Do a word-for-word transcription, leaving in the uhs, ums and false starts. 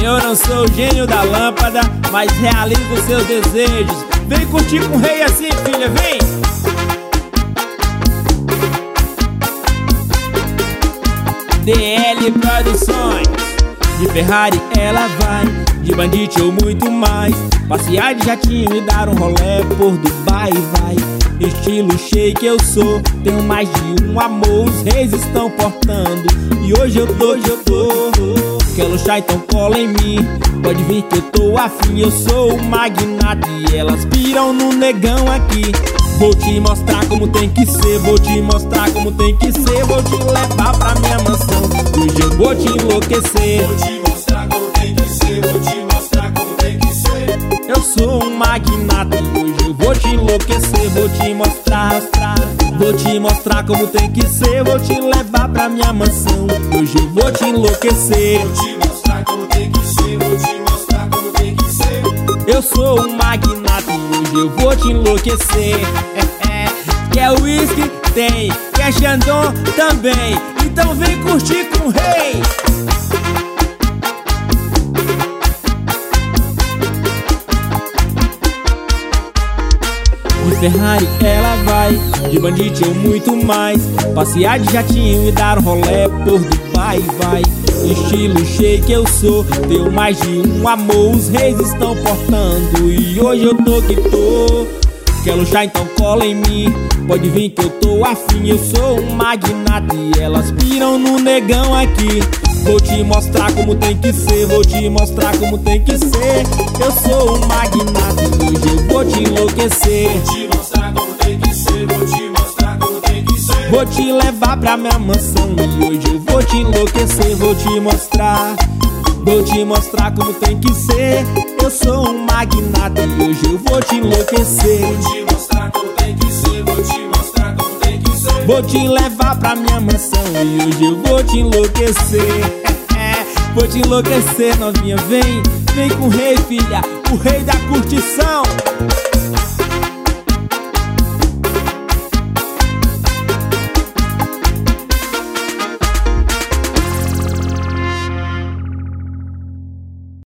Eu não sou o gênio da lâmpada, mas realizo seus desejos. Vem curtir com o rei assim, filha, vem! D L Produções. De Ferrari ela vai, de Bandit ou muito mais. Passear de jatinho e dar um rolê por Dubai vai. Estilo shake eu sou, tenho mais de um amor. Os reis estão portando e hoje eu tô, hoje eu tô. Quer luxar então cola em mim, pode vir que eu tô afim. Eu sou o magnata e elas piram no negão aqui. Vou te mostrar como tem que ser, vou te mostrar como tem que ser. Vou te levar pra minha mansão, hoje eu vou te enlouquecer. Vou te mostrar como tem que ser, vou te mostrar como tem que ser. Eu sou um magnata e hoje eu vou te enlouquecer. Vou te mostrar, vou te mostrar como tem que ser. Vou te levar pra minha mansão, hoje eu vou te enlouquecer. Vou te mostrar como tem que ser, vou te mostrar como tem que ser. Eu sou um magnata e hoje eu vou te enlouquecer. É, é. Quer uísque? Tem. Quer Chandon? Também. Então vem curtir com o rei. De Ferrari ela vai, de Bandit ou muito mais. Passear de jatinho e dar um rolê por Dubai vai. Estilo shake eu sou, tenho mais de um amor. Os reis estão portando e hoje eu tô que tô. Quer luxar então cola em mim, pode vir que eu tô afim. Eu sou um magnata e elas piram no negão aqui. Vou te mostrar como tem que ser, vou te mostrar como tem que ser. Eu sou um magnata e hoje eu vou te enlouquecer. Vou te mostrar como tem que ser, vou te mostrar como tem que ser. Vou te levar pra minha mansão e hoje eu vou te enlouquecer. Vou te mostrar, vou te mostrar como tem que ser. Eu sou um magnata e hoje eu vou te enlouquecer. Vou te mostrar como tem que ser, vou te mostrar como tem que ser. Vou te levar pra minha mansão e hoje eu vou te enlouquecer. Vou te enlouquecer, novinha, vem, vem com o rei, filha, o rei da curtição.